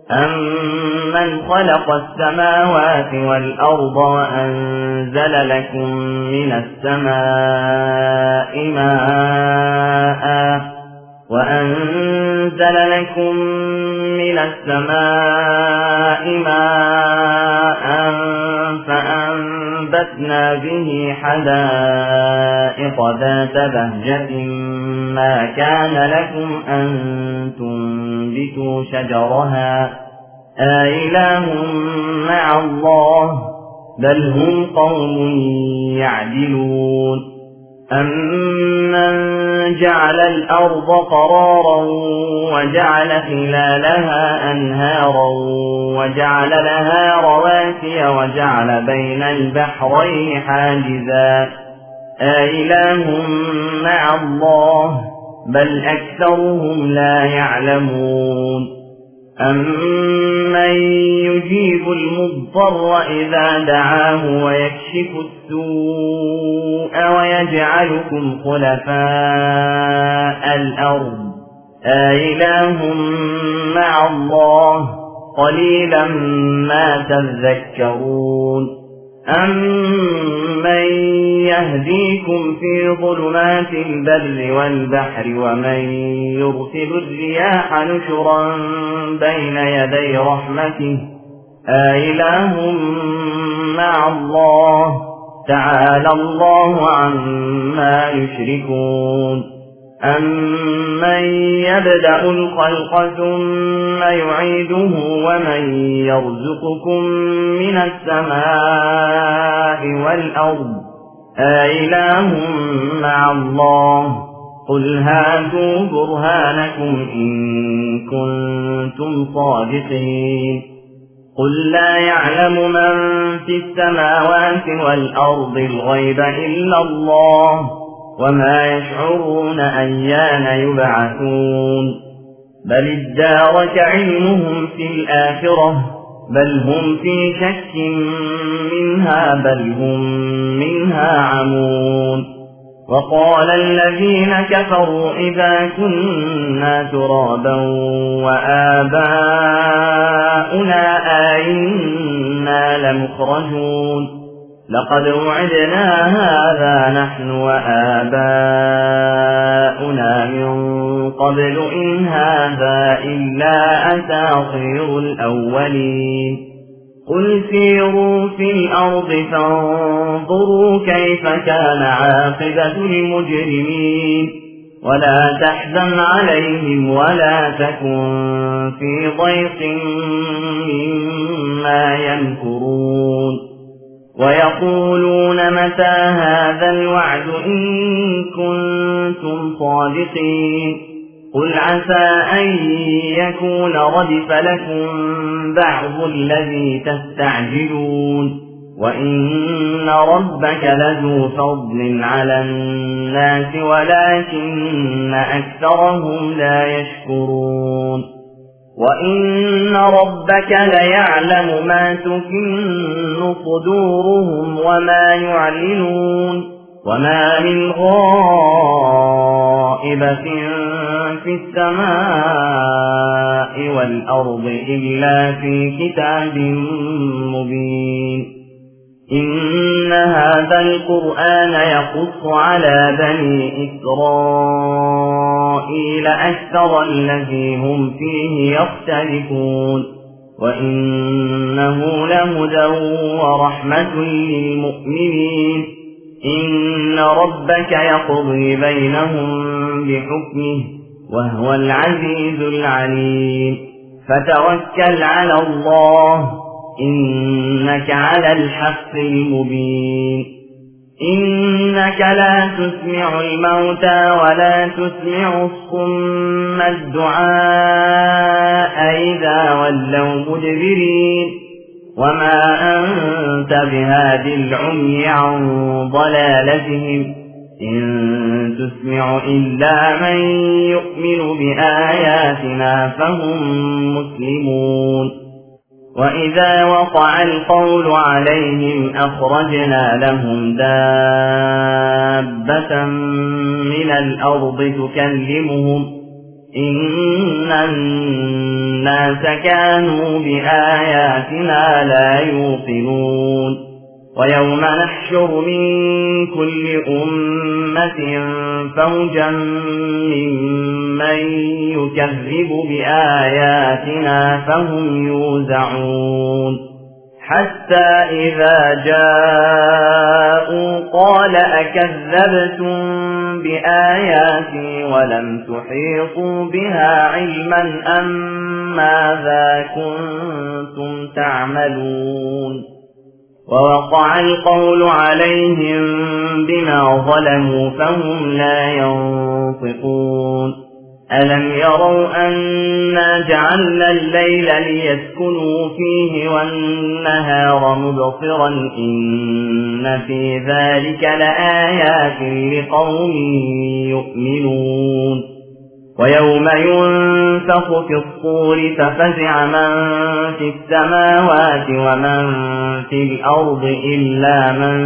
أَمَّنْ خَلَقَ السَّمَاوَاتِ وَالْأَرْضَ وَأَنزَلَ لَكُم مِّنَ السَّمَاءِ مَاءً فَأَنبَتْنَا بِهِ حَدَائِقَ ذَاتَ بَهْجَةٍ مَا كَانَ لَكُمْ أَن تُنبِتُوا شَجَرَهَا أَإِلَٰهٌ مَّعَ اللَّهِ بَلْ هُمْ قَوْمٌ يَعْدِلُونَ أَمَّن جَعَلَ الْأَرْضَ قَرَارًا وَجَعَلَ خِلَالَهَا أَنْهَارًا وَجَعَلَ لَهَا رَوَاسِيَ وَجَعَلَ بَيْنَ الْبَحْرَيْنِ حَاجِزًا أَإِلَٰهٌ مَّعَ اللَّهِ بَلْ أَكْثَرُهُمْ لَا يَعْلَمُونَ أَمَّن يُجِيبُ الْمُضْطَرَّ إِذَا دَعَاهُ وَيَكْشِفُ السُّوءَ وَيَجْعَلُكُمْ خُلَفَاءَ الْأَرْضِ أَإِلَٰهٌ مَّعَ اللَّهِ قَلِيلًا مَا تَذَكَّرُونَ أَمَّن يَهْدِيكُمْ فِي ظُلُمَاتِ الْبَرِّ وَالْبَحْرِ وَمَن يُرْسِلُ الرِّيَاحَ نُشُرًا بَيْنَ يَدَيْ رَحْمَتِهِ أَإِلَٰهٌ مَّعَ اللَّهِ تَعَالَى اللَّهُ عَمَّا يُشْرِكُونَ أَمَّن يَبْدَأُ الْخَلْقَ ثُمَّ يُعِيدُهُ وَمَن يَرْزُقُكُم مِّنَ السَّمَاءِ وَالْأَرْضِ أَإِلَٰهٌ مَّعَ اللَّهِ قُلْ هَاتُوا بُرْهَانَكُمْ إِن كُنتُمْ صَادِقِينَ قُل لا يَعْلَمُ مَن فِي السَّمَاوَاتِ وَالْأَرْضِ الْغَيْبَ إِلَّا اللَّهُ وَمَا يَشْعُرُونَ أَيَّانَ يُبْعَثُونَ بَلِ ادَّارَكَ عِلْمُهُمْ في الْآخِرَةِ بَلْ هُمْ فِي شَكٍّ مِّنْهَا بَلْ هُمْ مِنْهَا عَمُونَ وَقَالَ الَّذِينَ كَفَرُوا إِذَا كُنَّا تُرَابًا وَآبَاؤُنَا أَئِنَّا لَمُخْرَجُونَ لَقَدْ وُعِدْنَا هَٰذَا نَحْنُ وَآبَاؤُنَا مِن قَبْلُ إِنْ هَٰذَا إِلَّا أَسَاطِيرُ الْأَوَّلِينَ قُلْ سِيرُوا فِي الْأَرْضِ فَانظُرُوا كَيْفَ كَانَ عَاقِبَةُ الْمُجْرِمِينَ وَلَا تَحْزَنْ عَلَيْهِمْ وَلَا تَكُن فِي ضَيْقٍ مِّمَّا يَمْكُرُونَ وَيَقُولُونَ مَتَىٰ هَٰذَا الْوَعْدُ إِن كُنتُمْ صَادِقِينَ قُلْ عَسَىٰ أَن يَكُونَ رَدِفَ لَكُم بَعْضُ الَّذِي تَسْتَعْجِلُونَ وَإِنَّ رَبَّكَ لَذُو فَضْلٍ عَلَى النَّاسِ وَلَٰكِنَّ أَكْثَرَهُمْ لَا يَشْكُرُونَ وَإِنَّ رَبَّكَ لَيَعْلَمُ مَا تُكِنُّ صُدُورُهُمْ وَمَا يُعْلِنُونَ وَمَا مِنْ غَائِبَةٍ فِي السَّمَاءِ وَالْأَرْضِ إِلَّا فِي كِتَابٍ مُّبِينٍ إِنَّ هَٰذَا الْقُرْآنَ يَقُصُّ عَلَىٰ بَنِي إِسْرَائِيلَ أَكْثَرَ الَّذِي هُمْ فِيهِ يَخْتَلِفُونَ وَإِنَّهُ لَهُدًى وَرَحْمَةٌ لِّلْمُؤْمِنِينَ إِنَّ رَبَّكَ يَقْضِي بَيْنَهُم بِحُكْمِهِ وَهُوَ الْعَزِيزُ الْعَلِيمُ فَتَوَكَّلْ عَلَى اللَّهِ إِنَّكَ عَلَى الْحَقِّ الْمُبِينِ إِنَّكَ لَا تُسْمِعُ الْمَوْتَىٰ وَلَا تُسْمِعُ الصُّمَّ الدُّعَاءَ إِذَا وَلَّوْا مُدْبِرِينَ وَمَا أَنتَ بِهَادِ الْعُمْيِ عَن ضَلَالَتِهِمْ إِن تُسْمِعُ إِلَّا مَن يُؤْمِنُ بِآيَاتِنَا فَهُم مُّسْلِمُونَ وَإِذَا وَقَعَ الْقَوْلُ عَلَيْهِمْ أَخْرَجْنَا لَهُمْ دَابَّةً مِّنَ الْأَرْضِ تُكَلِّمُهُمْ إن الناس كانوا بآياتنا لا يوقنون ويوم نحشر من كل أمة فوجا ممن يكذب بآياتنا فهم يوزعون حتى إذا جاءوا قال أكذبتم بآياتي ولم تحيطوا بها علما أم ماذا كنتم تعملون ووقع القول عليهم بما ظلموا فهم لا ينطقون ألم يروا أنا جعلنا الليل ليسكنوا فيه والنهار مبصرا إن في ذلك لآيات لقوم يؤمنون ويوم ينفخ في الصور ففزع من في السماوات ومن في الأرض إلا من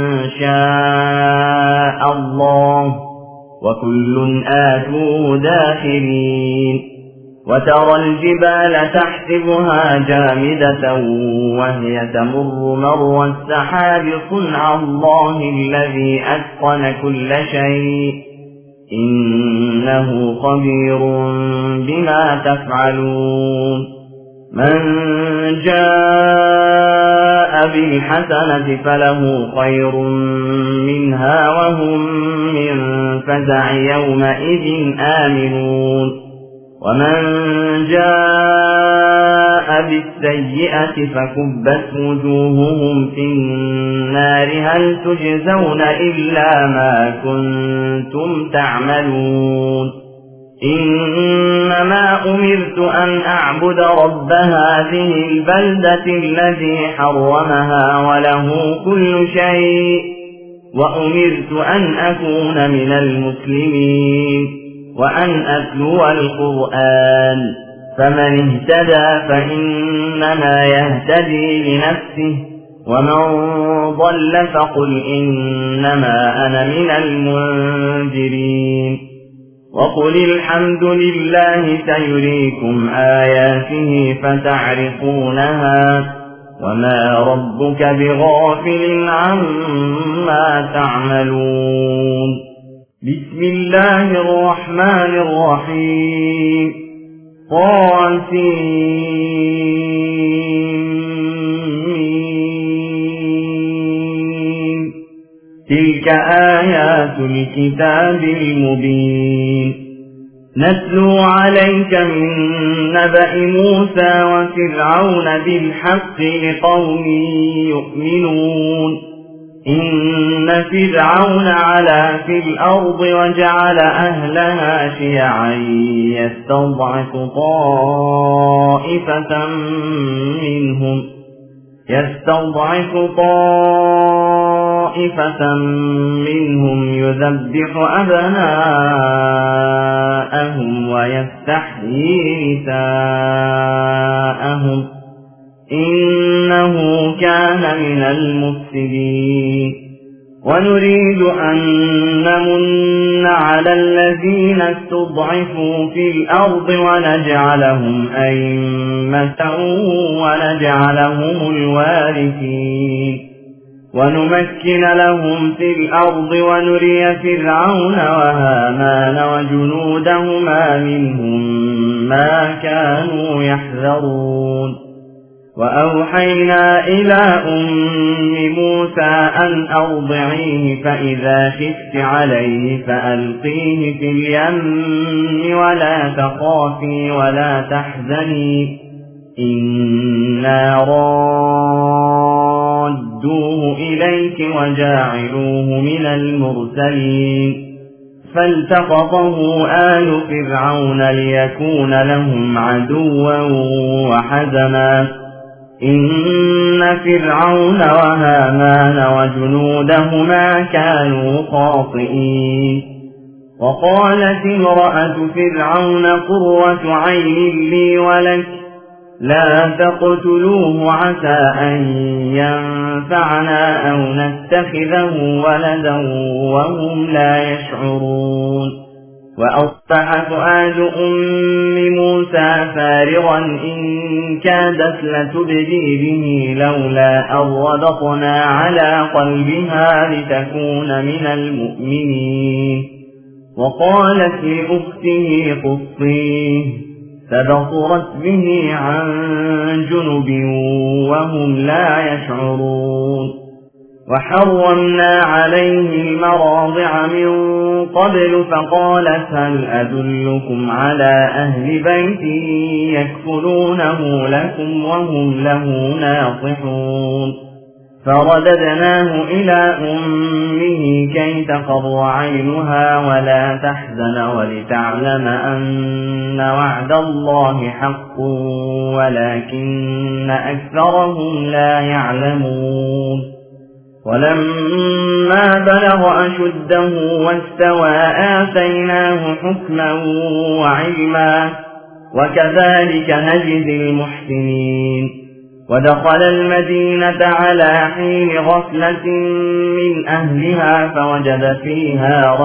شاء الله وكل آتوه داخرين وترى الجبال تحسبها جامدة وهي تمر مر السحاب صنع الله الذي أتقن كل شيء إنه خبير بما تفعلون من جاء بالحسنة فله خير منها وهم من فزع يومئذ آمنون ومن جاء بالسيئة فكبت وجوههم في النار هل تجزون إلا ما كنتم تعملون إنما أمرت أن أعبد رب هذه البلدة الذي حرمها وله كل شيء وأمرت أن أكون من المسلمين وأن أتلو القرآن فمن اهتدى فإنما يهتدي لنفسه ومن ضل فقل إنما أنا من المنذرين وقل الحمد لله سيريكم آياته فتعرفونها وما ربك بغافل عما تعملون بسم الله الرحمن الرحيم طاسين تلك آيات الكتاب المبين نتلو عليك من نبأ موسى وفرعون بالحق لقوم يؤمنون إن فرعون علا في الأرض وجعل أهلها شيعا يستضعف طائفة منهم يذبح أبناءهم ويستحيي نساءهم إنه كان من المفسدين ونريد أن نمن على الذين استضعفوا في الأرض ونجعلهم أئمة ونجعلهم الوارثين ونمكن لهم في الأرض ونري فرعون وهامان وجنودهما منهم ما كانوا يحذرون وأوحينا إلى أم موسى أن أرضعيه فإذا خفت عليه فألقيه في اليم ولا تخافي ولا تحزني إنا رادوه إليك وجاعلوه من المرسلين فالتقطه آل فرعون ليكون لهم عدوا وحزنا إن فرعون وهامان وجنودهما كانوا خاطئين وقالت امرأة فرعون قرة عين لي ولك لا تقتلوه عسى أن ينفعنا أو نتخذه ولدا وهم لا يشعرون وأصبح فؤاد أم موسى فارغا إن كادت لتبدي به لولا أن ربطنا على قلبها لتكون من المؤمنين. وقالت لأخته قصيه فبصرت به عن جنب وهم لا يشعرون. وحرمنا عليه المراضع من قبل فقالت هل أدلكم على أهل بيت يكفلونه لكم وهم له ناصحون. فرددناه إلى أمه كي تقر عينها ولا تحزن ولتعلم أن وعد الله حق ولكن أكثرهم لا يعلمون. ولما بلغ أشده واستوى آتيناه حكما وعلما وكذلك نجزي المحسنين. ودخل المدينة على حين غفلة من أهلها فوجد فيها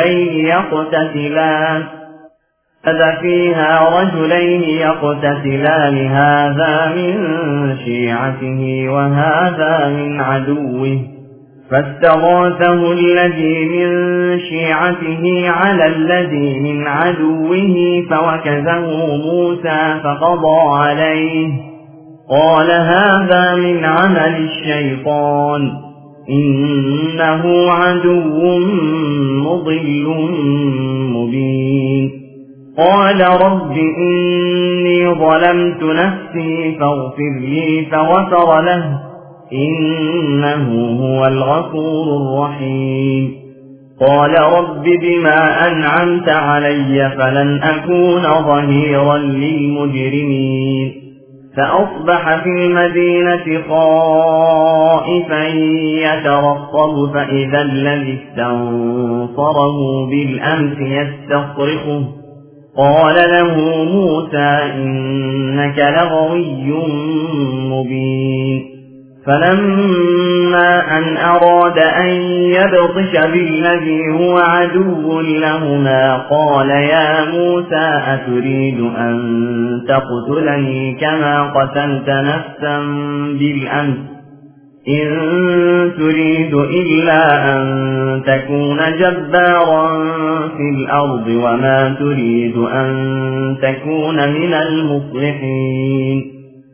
رجلين يقتتلان هذا من شيعته وهذا من عدوه فاستغاثه الذي من شيعته على الذي من عدوه فوكزه موسى فقضى عليه قال هذا من عمل الشيطان إنه عدو مضل مبين. قال رب إني ظلمت نفسي فاغفر لي فغفر له إنه هو الغفور الرحيم. قال رب بما أنعمت علي فلن أكون ظهيرا للمجرمين. فأصبح في المدينة خائفا يترقب فإذا الذي استنصره بالأمس يستصرخه قال له موسى إنك لغوي مبين. فلما أن أراد أن يبطش بالذي هو عدو لهما قال يا موسى أتريد أن تقتلني كما قتلت نفسا بالأمس إن تريد إلا أن تكون جبارا في الأرض وما تريد أن تكون من المصلحين.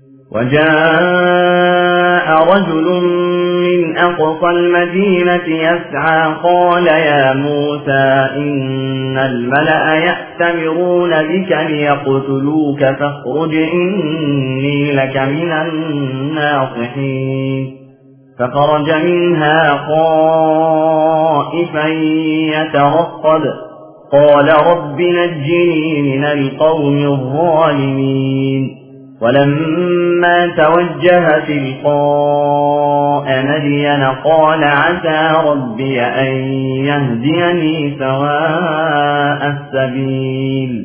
وجاء رجل من أقصى المدينة يسعى قال يا موسى إن الملأ يأتمرون بك ليقتلوك فاخرج إني لك من الناصحين. فخرج منها خائفا يترقب قال رب نجني من القوم الظالمين. ولما توجه تلقاء مدين قال عسى ربي أن يهديني سواء السبيل.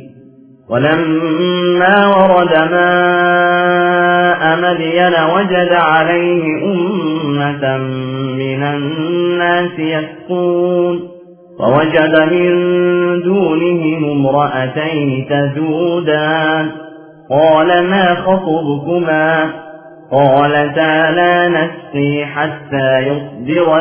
ولما ورد ماء مدين وجد عليه أمة من الناس يسقون ووجد من دونهم امرأتين تذودان قال ما خطبكما قالتا لا نسقي حتى يصدر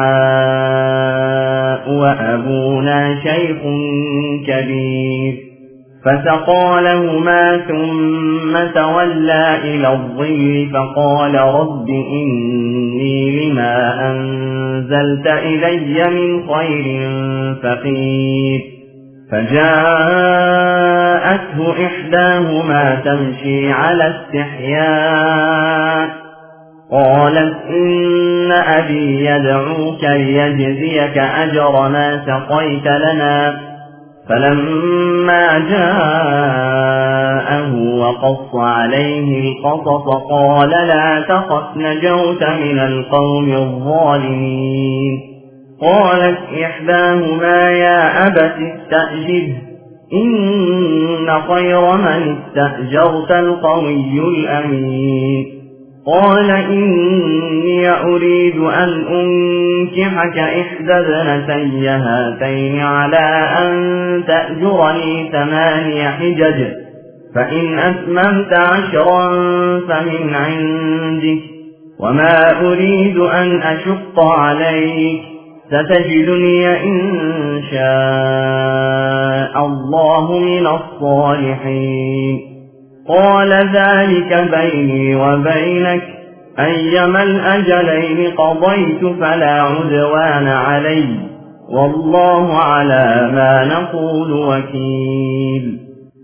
الرعاء وأبونا شيخ كبير. فسقى لهما ثم تولى إلى الظل فقال رب إني لما أنزلت إلي من خير فقير. فجاءته إحداهما تمشي على استحياء قالت إن أبي يدعوك ليجزيك أجر ما سقيت لنا. فلما جاءه وقص عليه القصص قال لا تخف نجوت من القوم الظالمين. قالت إحداهما يا أبت استأجره إن خير من استأجرت القوي الأمين. قال إني أريد أن أنكحك إحدى ابنتي هاتين على أن تأجرني 8 حجج، فإن أتممت 10 فمن عندك، وما أريد أن أشق عليك، ستجدني إن شاء الله من الصالحين. قال ذلك بيني وبينك، أيما الأجلين قضيت فلا عدوان علي، والله على ما نقول وكيل.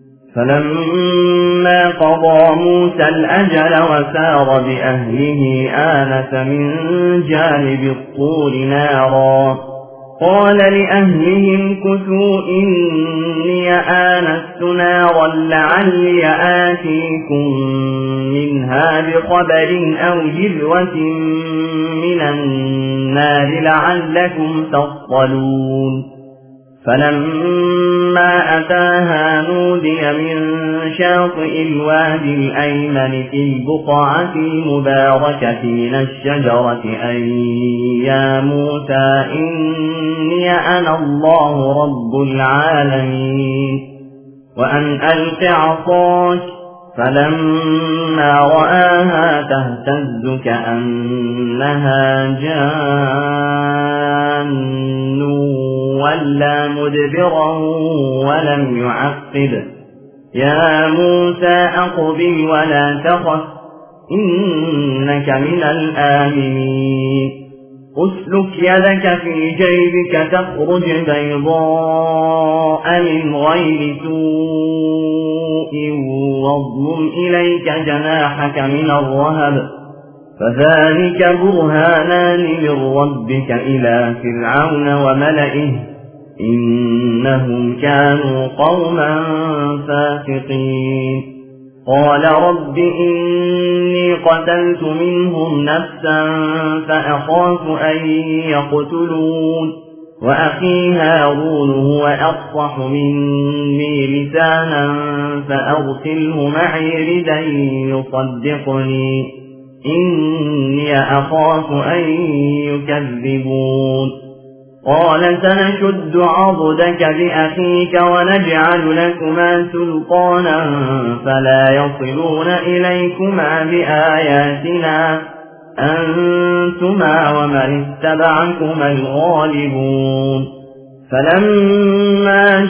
فلما قضى موسى الأجل وسار بأهله آنس من جانب الطور نارا، قال لأهلهم كثوا إني آنست نارا لعلي آتيكم منها بخبر أو جذوة من النار لعلكم تصطلون. فلما أتاها نودي من شاطئ الوادي الأيمن في البقعة المباركة من الشجرة أن يا موسى إني أنا الله رب العالمين، وأن ألق عصاك، فلما رآها تهتز كأنها جان ولا مدبرا ولم يعقب. يا موسى أقبل ولا تخف إنك من الآمنين. أسلك يدك في جيبك تخرج بيضاء من غير سوء واضمم إليك جناحك من الرهب، فذلك برهانان من ربك إلى فرعون وملئه إنهم كانوا قوما فاسقين. قال رب إني قتلت منهم نفسا فأخاف أن يقتلون، وأخي هارون هو أفصح مني لسانا فأرسله معي ردا يصدقني إني أخاف أن يكذبون. قال سنشد عضدك بأخيك ونجعل لكما سلطانا فلا يصلون إليكما بآياتنا أنتما ومن اتبعكما الغالبون. فلما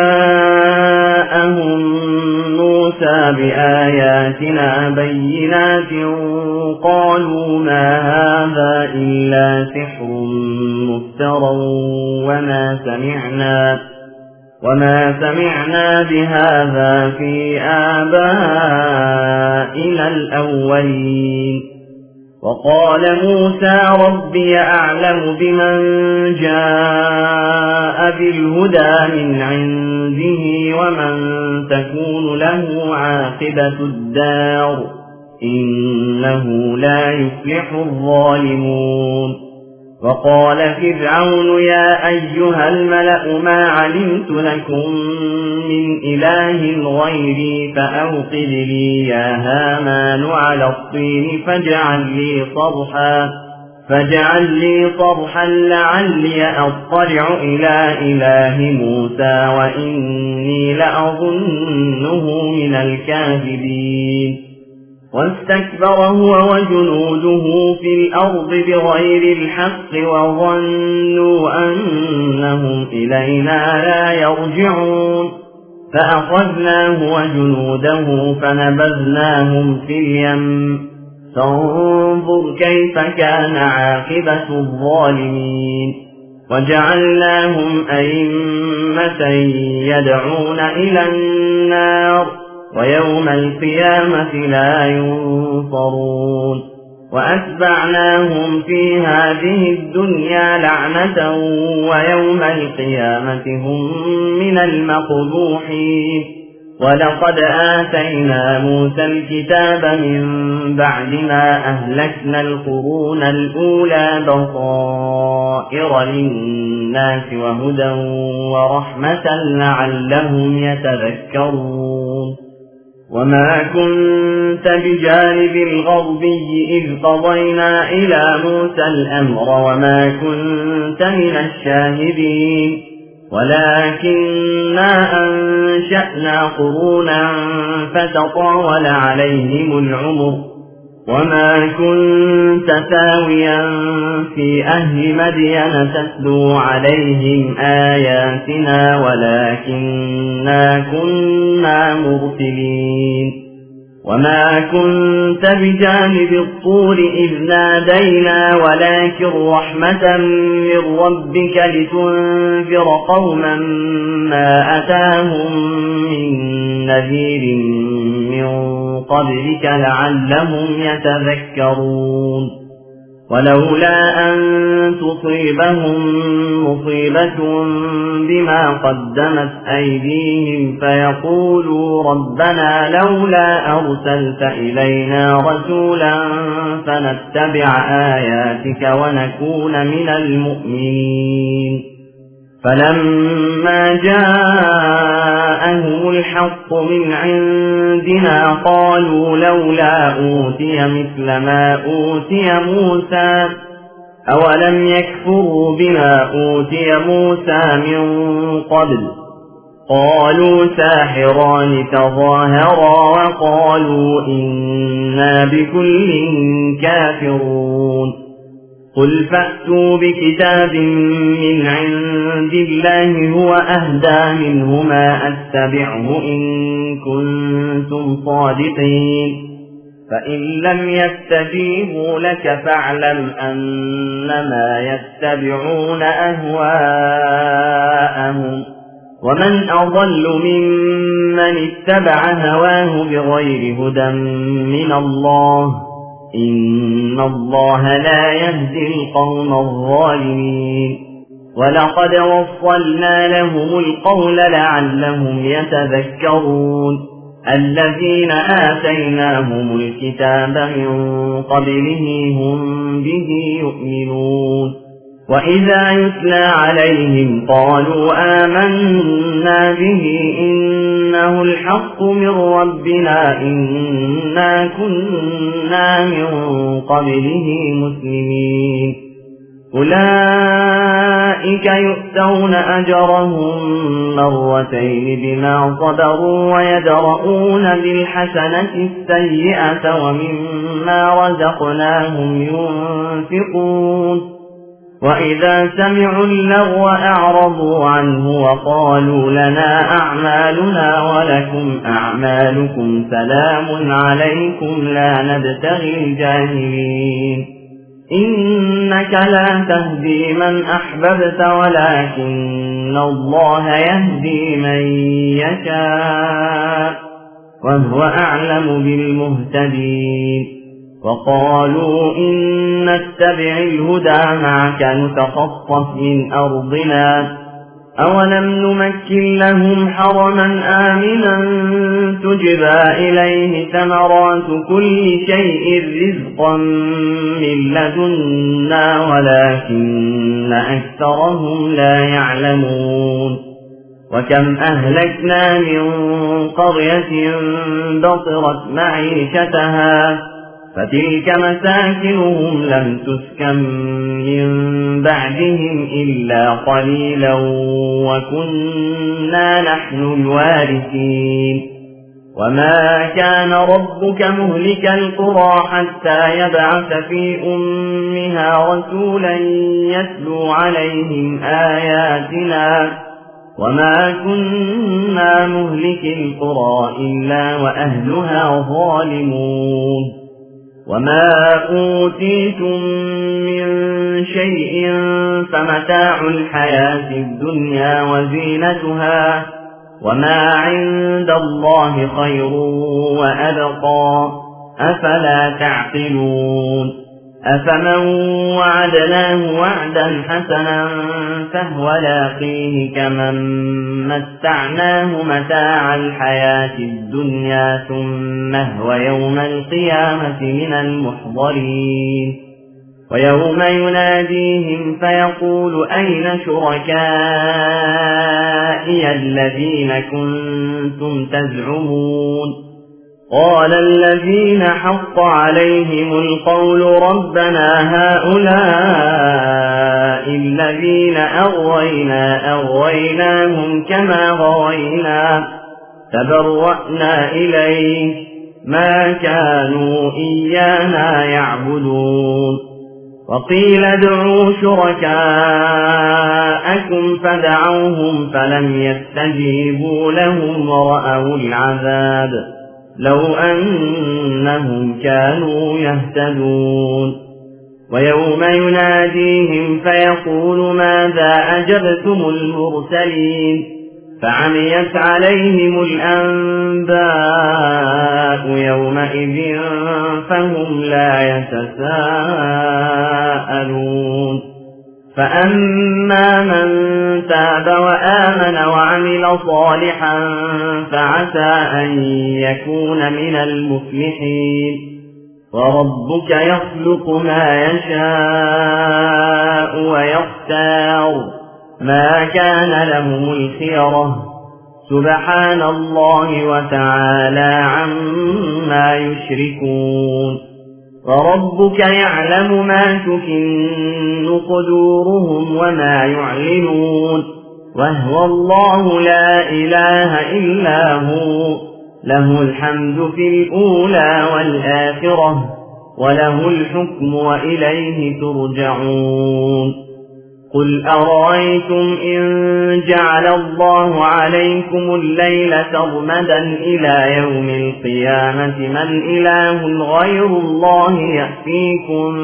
جاءهم موسى بآياتنا بينات قالوا ما هذا إلا سحر مفترى وما سمعنا بهذا في آبائنا الأولين. وقال موسى ربي أعلم بمن جاء بالهدى من عنده ومن تكون له عاقبة الدار إنه لا يفلح الظالمون. وقال فرعون يا أيها الملأ ما علمت لكم من إله غيري فأوقد لي يا هامان على الطين فاجعل لي صرحا لعلي أطلع إلى إله موسى وإني لأظنه من الكاذبين. واستكبر هو وجنوده في الأرض بغير الحق وظنوا أنهم إلينا لا يرجعون، فأخذناه وجنوده فنبذناهم في اليم، فانظر كيف كان عاقبة الظالمين. وجعلناهم أئمة يدعون إلى النار ويوم القيامة لا ينصرون. وأتبعناهم في هذه الدنيا لعنة ويوم القيامة هم من المقبوحين. ولقد آتينا موسى الكتاب من بعد ما أهلكنا القرون الأولى بصائر للناس وهدى ورحمة لعلهم يتذكرون. وما كنت بجانب الغربي إذ قضينا إلى موسى الأمر وما كنت من الشاهدين ولكننا أنشأنا قرونا فتطاول عليهم العمر وما كنت ثاويا في أهل مدين تتلو عليهم آياتنا ولكننا كنا مرسلين وما كنت بجانب الطور إذ نادينا ولكن رحمة من ربك لتنذر قوما ما أتاهم من نذير من قبلك لعلهم يتذكرون ولولا أن تصيبهم مصيبة بما قدمت أيديهم فيقولوا ربنا لولا أرسلت إلينا رسولا فنتبع آياتك ونكون من المؤمنين فلما جاءهم الحق من عندنا قالوا لولا أوتي مثل ما أوتي موسى أولم يكفروا بما أوتي موسى من قبل قالوا ساحران تظاهرا وقالوا إنا بكل كافرون قل فأتوا بكتاب من عند الله هو أهدى منهما أتبعه إن كنتم صادقين فإن لم يستجيبوا لك فاعلم أنما يتبعون أهواءهم ومن أضل ممن اتبع هواه بغير هدى من الله إن الله لا يهدي القوم الظالمين ولقد وصلنا لهم القول لعلهم يتذكرون الذين آتيناهم الكتاب من قبله هم به يؤمنون وإذا يتلى عليهم قالوا آمنا به إنه الحق من ربنا إنا كنا من قبله مسلمين أولئك يؤتون أجرهم مرتين بما صبروا ويدرؤون بالحسنة السيئة ومما رزقناهم ينفقون وإذا سمعوا اللغو أعرضوا عنه وقالوا لنا أعمالنا ولكم أعمالكم سلام عليكم لا نبتغي الجاهلين إنك لا تهدي من أحببت ولكن الله يهدي من يشاء وهو أعلم بالمهتدين وقالوا إن نتبع الهدى معك نتخطف من أرضنا أولم نمكن لهم حرما آمنا تجبى إليه ثمرات كل شيء رزقا من لدنا ولكن أكثرهم لا يعلمون وكم أهلكنا من قرية بطرت معيشتها فتلك مساكنهم لم تسكن من بعدهم إلا قليلا وكنا نحن الوارثين وما كان ربك مهلك القرى حتى يبعث في أمها رسولا يتلو عليهم آياتنا وما كنا مهلك القرى إلا وأهلها ظالمون وما أوتيتم من شيء فمتاع الحياة الدنيا وزينتها وما عند الله خير وأبقى أفلا تعقلون أفمن وعدناه وعدا حسنا فهو لاقيه كمن متعناه متاع الحياة الدنيا ثم هو يوم القيامة من المحضرين ويوم يناديهم فيقول أين شركائي الذين كنتم تزعمون قال الذين حق عليهم القول ربنا هؤلاء الذين أغويناهم كما غوينا تبرأنا إليك ما كانوا إيانا يعبدون وقيل ادعوا شركاءكم فدعوهم فلم يستجيبوا لهم ورأوا العذاب لو أنهم كانوا يهتدون ويوم يناديهم فيقول ماذا أجبتم المرسلين فعميت عليهم الأنباء يومئذ فهم لا يتساءلون فأما من تاب وآمن وعمل صالحا فعسى أن يكون من المفلحين وربك يخلق ما يشاء ويختار ما كان لهم الخيرة سبحان الله وتعالى عما يشركون وربك يعلم ما تكن صدورهم وما يعلنون وهو الله لا إله إلا هو له الحمد في الأولى والآخرة وله الحكم وإليه ترجعون قل أرأيتم إن جعل الله عليكم الليل سرمدا إلى يوم القيامة من إله غير الله يأتيكم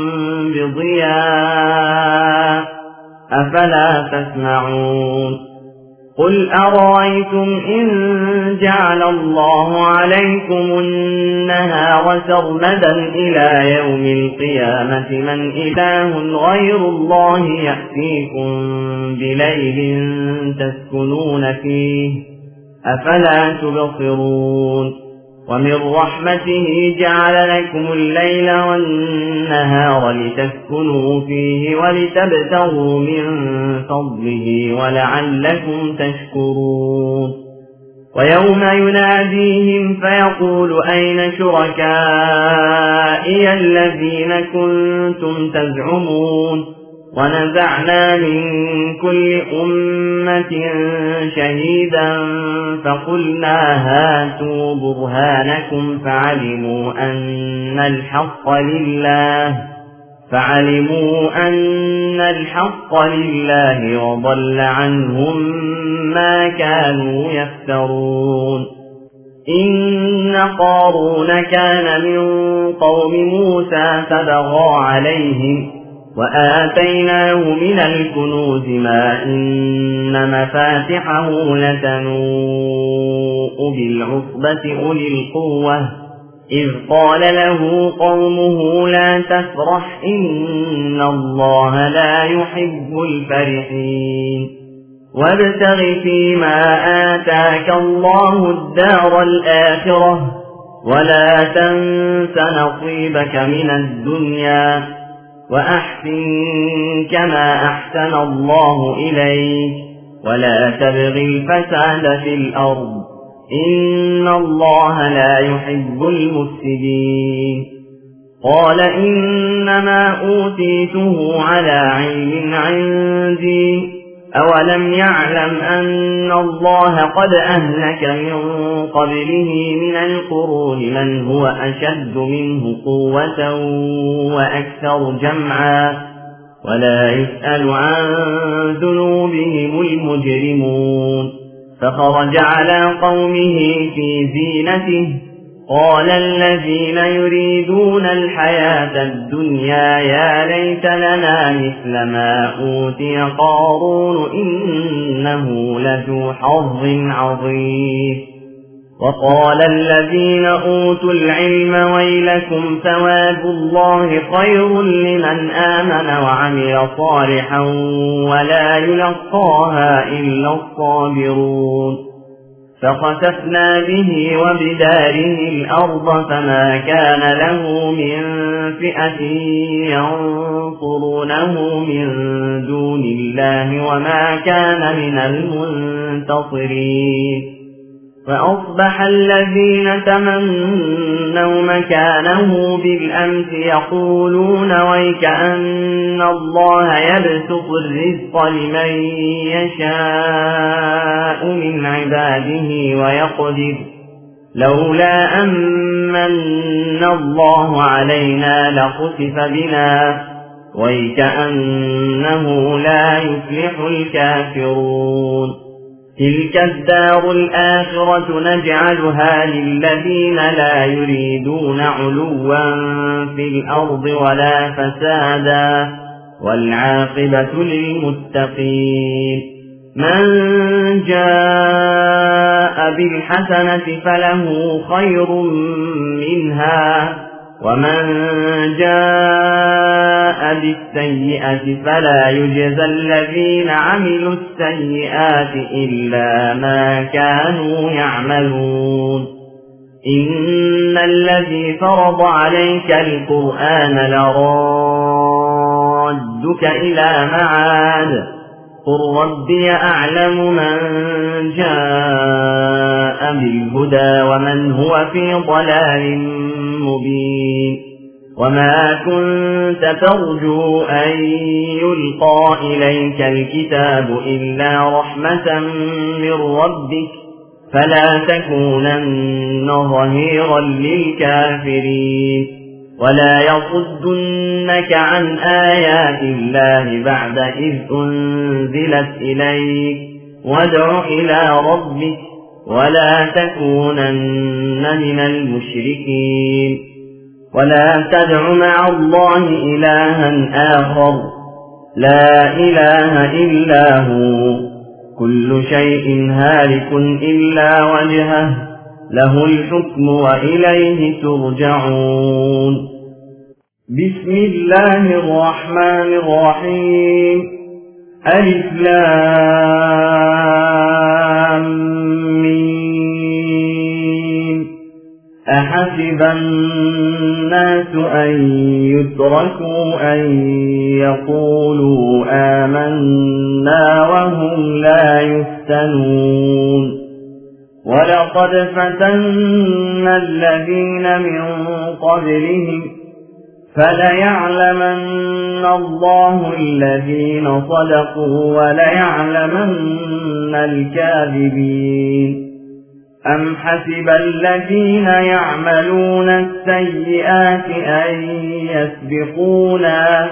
بضياء أفلا تسمعون قل أرأيتم إن جعل الله عليكم النهار سرمدا إلى يوم القيامة من إله غير الله يأتيكم بليل تسكنون فيه أفلا تبصرون ومن رحمته جعل لكم الليل والنهار لتسكنوا فيه ولتبتغوا من فضله ولعلكم تشكرون ويوم يناديهم فيقول أين شركائي الذين كنتم تزعمون ونزعنا من كل أمة شهيدا فقلنا هاتوا برهانكم فعلموا أن الحق لله وضل عنهم ما كانوا يفترون إن قارون كان من قوم موسى فبغى عليهم وآتيناه من الكنوز ما إن مفاتحه لتنوء بالعصبة أولي القوة إذ قال له قومه لا تفرح إن الله لا يحب الفرحين وابتغ فيما آتاك الله الدار الآخرة ولا تنس نصيبك من الدنيا وأحسن كما أحسن الله إليك ولا تبغ الفساد في الأرض إن الله لا يحب المفسدين قال إنما أوتيته على علم عندي أولم يعلم أن الله قد أهلك من قبله من القرون من هو أشد منه قوة وأكثر جمعا ولا يسأل عن ذنوبهم المجرمون فخرج على قومه في زينته قال الذين يريدون الحياة الدنيا يا ليت لنا مثل ما أوتي قارون إنه لذو حظ عظيم وقال الذين أوتوا العلم ويلكم ثواب الله خير لمن آمن وعمل صالحا ولا يلقاها إلا الصابرون فخسفنا به وبداره الأرض فما كان له من فئة ينصرونه من دون الله وما كان من المنتصرين فأصبح الذين تمنوا مكانه بالأمس يقولون ويكأن الله يبسط الرزق لمن يشاء من عباده ويقدر لولا أمن الله علينا لخسف بنا ويكأنه لا يفلح الكافرون تلك الدار الآخرة نجعلها للذين لا يريدون علوا في الأرض ولا فسادا والعاقبة للمتقين من جاء بالحسنة فله خير منها ومن جاء بالسيئة فلا يجزى الذين عملوا السيئات إلا ما كانوا يعملون إن الذي فرض عليك القرآن لرادك إلى معاد قل ربي أعلم من جاء بالهدى ومن هو في ضلال مبين وما كنت ترجو أن يلقى إليك الكتاب إلا رحمة من ربك فلا تكونن ظهيرا للكافرين ولا يصدنك عن آيات الله بعد إذ أنزلت إليك وادع إلى ربك ولا تكونن من المشركين ولا تدع مع الله إلها آخر لا إله إلا هو كل شيء هالك إلا وجهه له الحكم وإليه ترجعون بسم الله الرحمن الرحيم ألف لام ميم أحسب الناس أن يتركوا أن يقولوا آمنا وهم لا يفتنون ولقد فتنا الذين من قبلهم فليعلمن الله الذين صدقوا وليعلمن الكاذبين أم حسب الذين يعملون السيئات أن يسبقونا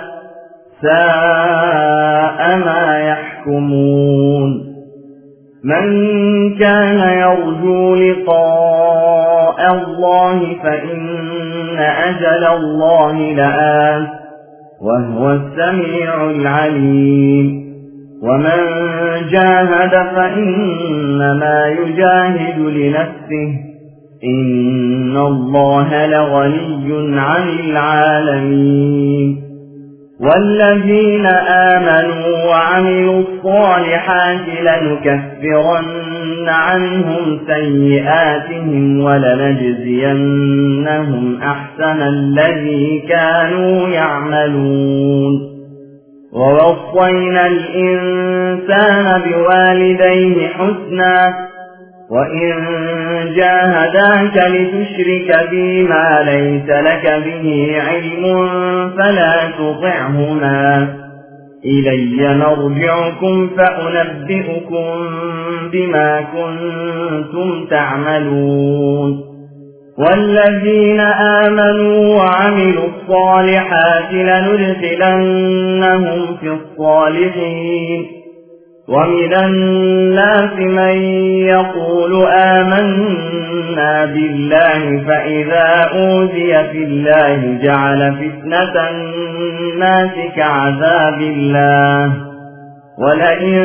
ساء ما يحكمون من كان يرجو لقاء الله فإن أجل الله لآت وهو السميع العليم ومن جاهد فإنما يجاهد لنفسه إن الله لغني عن العالمين والذين آمنوا وعملوا الصالحات لنكفرن عنهم سيئاتهم ولنجزينهم أحسن الذي كانوا يعملون ووصينا الإنسان بوالديه حسنا وإن جاهداك لتشرك بي ما ليس لك به علم فلا تطعهما إلي مرجعكم فأنبئكم بما كنتم تعملون والذين آمنوا وعملوا الصالحات لندخلنهم في الصالحين ومن الناس من يقول آمنا بالله فإذا أوذي في الله جعل فتنة الناس كعذاب الله ولئن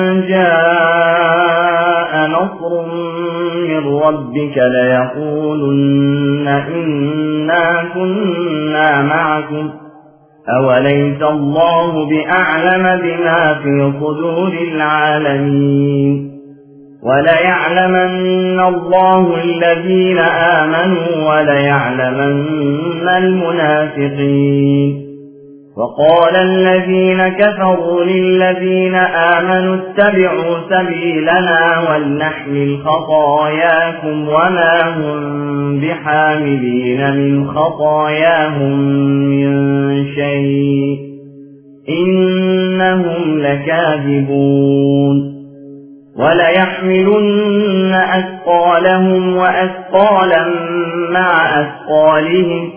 جاء نصر من ربك ليقولن إنا كنا معكم أوليس الله بأعلم بما في صدور العالمين وليعلمن الله الذين آمنوا وليعلمن المنافقين وقال الذين كفروا للذين آمنوا اتبعوا سبيلنا ولنحمل خطاياكم وما هم بحاملين من خطاياهم من شيء إنهم لكاذبون وليحملن أثقالهم وأثقالا مع أثقالهم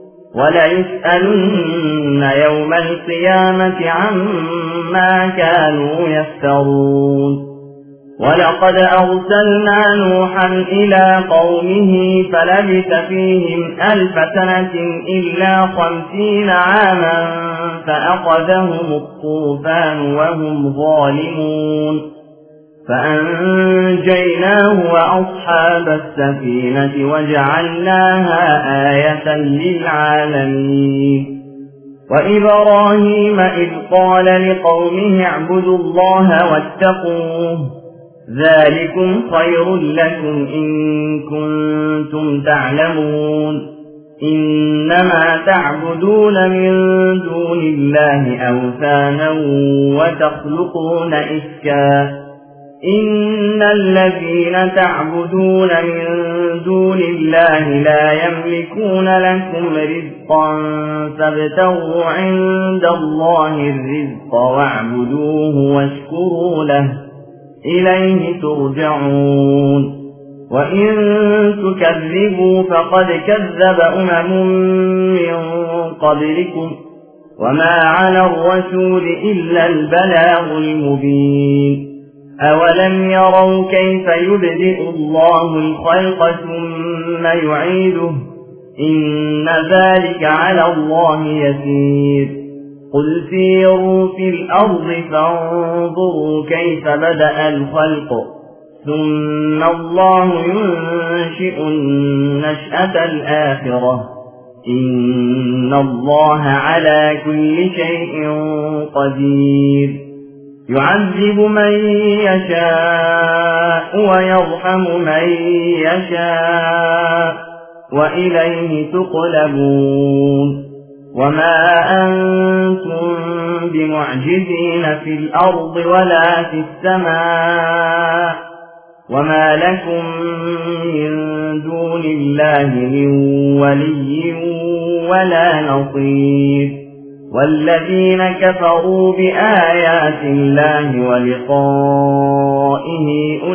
وليسألن يوم القيامة عما كانوا يفترون ولقد أرسلنا نوحا إلى قومه فلبث فيهم 1000 سنة إلا 50 عاما فأخذهم الطوفان وهم ظالمون فأنجيناه وأصحاب السفينة وجعلناها آية للعالمين وإبراهيم إذ قال لقومه اعبدوا الله واتقوه ذلكم خير لكم إن كنتم تعلمون إنما تعبدون من دون الله أوثانا وتخلقون إفكا إن الذين تعبدون من دون الله لا يملكون لكم رزقا فابتغوا عند الله الرزق واعبدوه واشكروا له إليه ترجعون وإن تكذبوا فقد كذب من قبلكم وما على الرسول إلا البلاغ المبين أولم يروا كيف يبدئ الله الخلق ثم يعيده إن ذلك على الله يسير قل سيروا في الأرض فانظروا كيف بدأ الخلق ثم الله ينشئ النشأة الآخرة إن الله على كل شيء قدير يعذب من يشاء ويرحم من يشاء وإليه تقلبون وما أنتم بمعجزين في الأرض ولا في السماء وما لكم من دون الله من ولي ولا نصير والذين كفروا بآيات الله ولقائه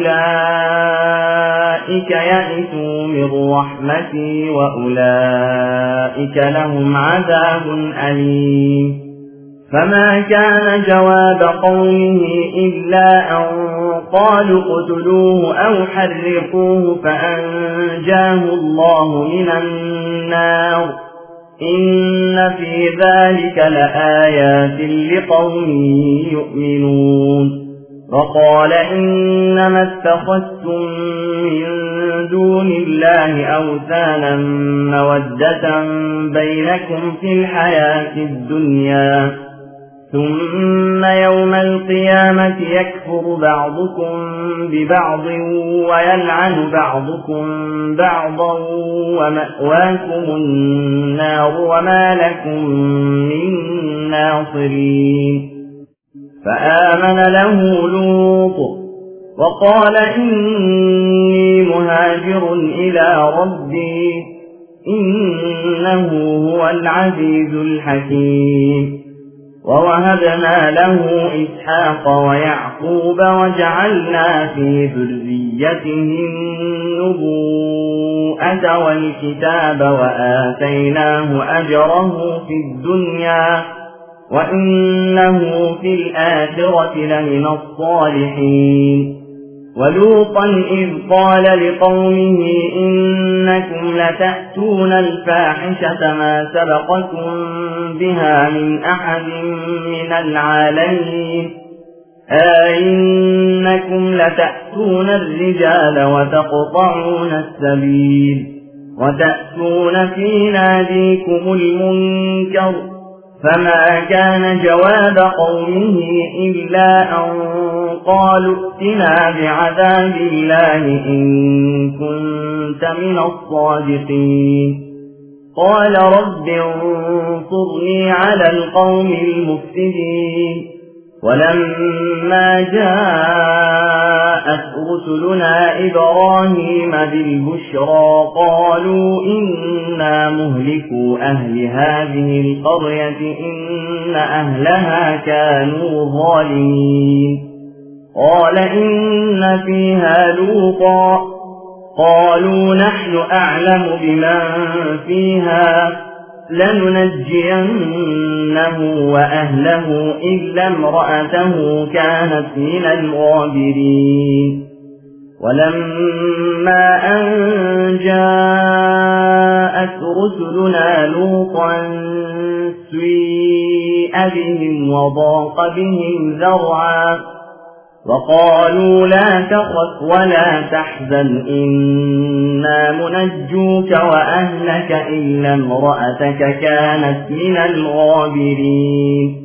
أولئك يئسوا من رحمتي وأولئك لهم عذاب أليم فما كان جواب قومه إلا أن قالوا اقتلوه أو حرقوه فأنجاه الله من النار إن في ذلك لآيات لقوم يؤمنون وقال إنما اتخذتم من دون الله أوثانا مودة بينكم في الحياة الدنيا ثم يوم القيامة يكفر بعضكم ببعض ويلعن بعضكم بعضا ومأواكم النار وما لكم من ناصرين فآمن له لوط وقال إني مهاجر إلى ربي إنه هو العزيز الحكيم ووهبنا له إسحاق ويعقوب وجعلنا في ذريته النبوءة والكتاب وآتيناه أجره في الدنيا وإنه في الآخرة لمن الصالحين ولوطا إذ قال لقومه إنكم لتأتون الفاحشة ما سبقكم بها من أحد من العالمين أئنكم لتأتون الرجال وتقطعون السبيل وتأتون في ناديكم المنكر فما كان جواب قومه إلا أن قالوا ائتنا بعذاب الله إن كنت من الصادقين قال رب انصرني على القوم المفسدين ولما جاءت رسلنا إبراهيم بالبشرى قالوا إنا مهلكو أهل هذه القرية إن أهلها كانوا ظالمين قال إن فيها لوطا قالوا نحن أعلم بمن فيها لننجينه وأهله إلا امرأته كانت من الغابرين ولما أن جاءت رسلنا لوطا سيء بهم وضاق بهم ذرعا وقالوا لا تخف ولا تحزن إنا منجوك وأهلك إلا امرأتك كانت من الغابرين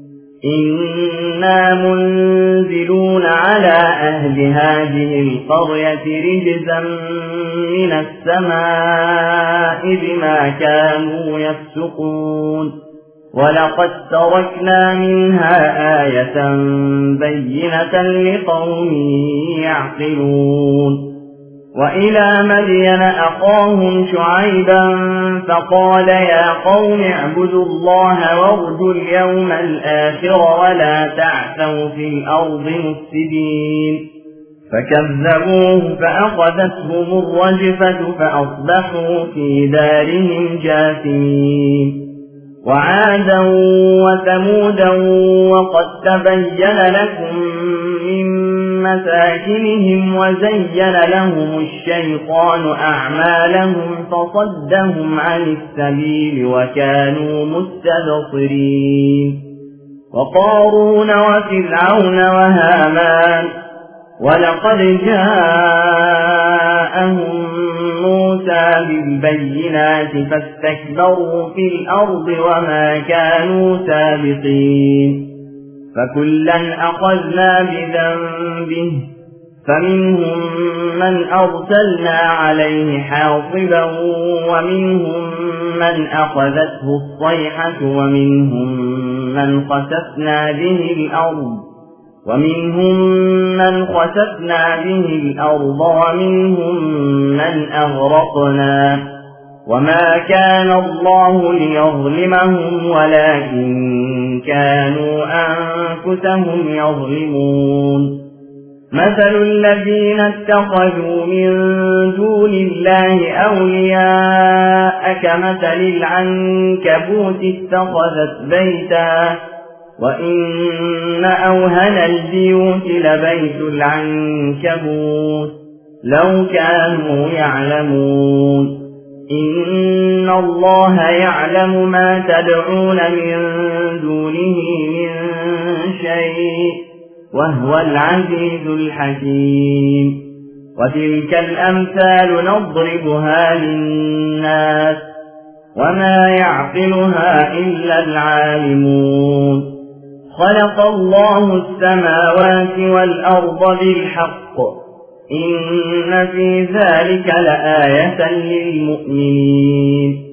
إنا منزلون على أهل هذه القرية رجزا من السماء بما كانوا يفسقون ولقد تركنا منها آية بينة لقوم يعقلون وإلى مدين أخاهم شعيبا فقال يا قوم اعبدوا الله وارجوا اليوم الآخر ولا تعثوا في الأرض مفسدين فكذبوه فأخذتهم الرجفة فأصبحوا في دارهم جاثمين وعادا وثمودا وقد تبين لكم من مساكنهم وزين لهم الشيطان أعمالهم فصدهم عن السبيل وكانوا مستبصرين وقارون وفرعون وهامان ولقد جاءهم موسى بالبينات فاستكبروا في الأرض وما كانوا سابقين فكلا أخذنا بذنبه فمنهم من أرسلنا عليه حاصبا ومنهم من أخذته الصيحة ومنهم من خسفنا به الأرض ومنهم من أغرقنا وما كان الله ليظلمهم ولكن كانوا أنفسهم يظلمون مثل الذين اتخذوا من دون الله أولياء كمثل العنكبوت اتخذت بيتا وإن أوهن البيوت لبيت العنكبوت لو كانوا يعلمون إن الله يعلم ما تدعون من دونه من شيء وهو العزيز الحكيم وتلك الأمثال نضربها للناس وما يعقلها إلا العالمون خلق الله السماوات والأرض بالحق إن في ذلك لآية للمؤمنين